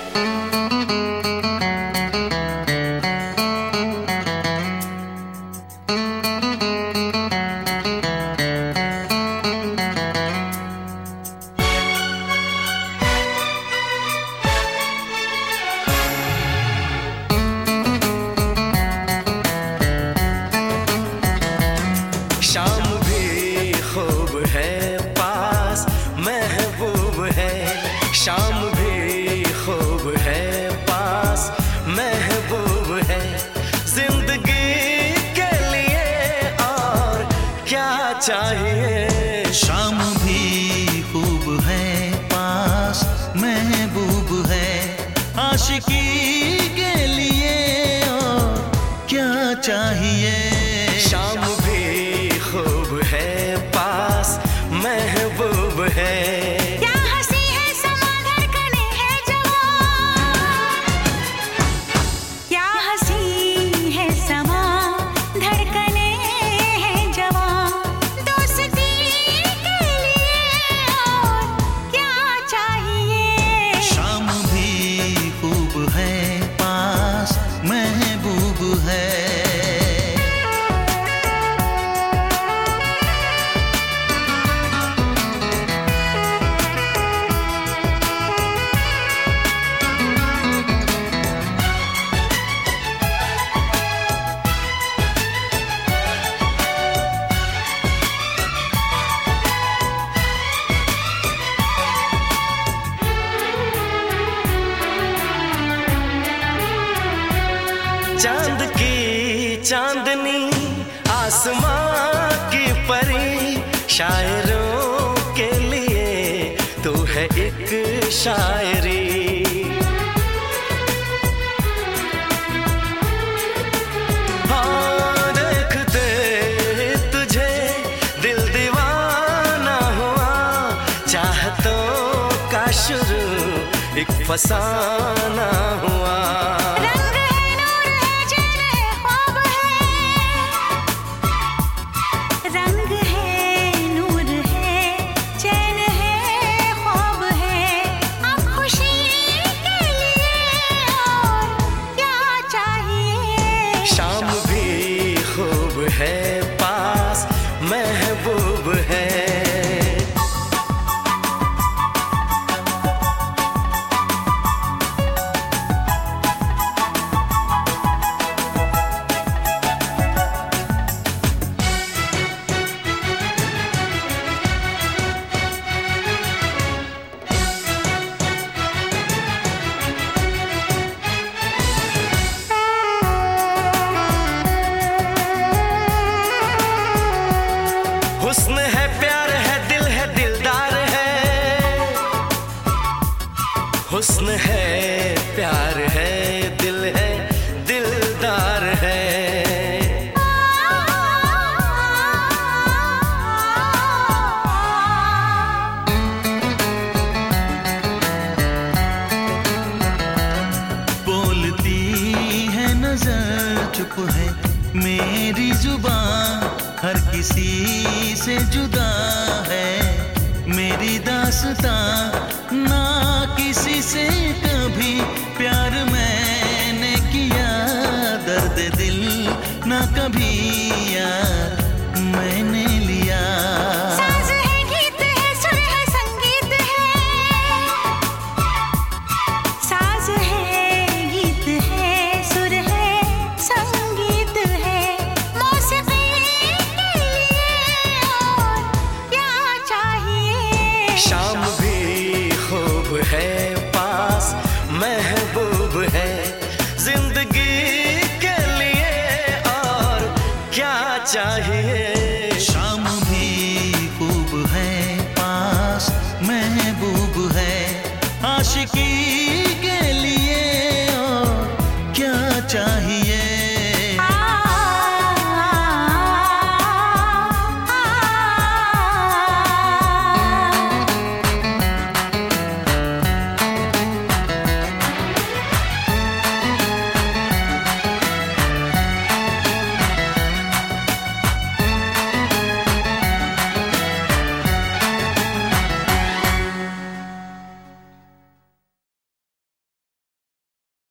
शाम भी खूब है पास महबूब है, शाम भी खूब है पास महबूब है, जिंदगी के लिए और क्या चाहिए। शाम भी खूब है पास महबूब है, आशिकी के लिए और क्या चाहिए। शाम भी खूब है पास महबूब है, क्या हंसी है समा धड़कने है जवां, क्या हंसी है समा धड़कने है जवां, दोस्ती के लिए और क्या चाहिए। शाम भी खूब है पास महबूब है। चांद की चांदनी आसमां की परी, शायरों के लिए तू है एक शायरी। हाँ देखते तुझे दिल दीवाना हुआ, चाहतों का शुरू एक फसाना हुआ। शाम भी खूब है पास महबूब है। हुस्न है प्यार है दिल है दिलदार है, हुस्न है प्यार है दिल है दिलदार है। बोलती है नजर चुप है मेरी जुबान, हर किसी से जुदा है मेरी दास्तां ना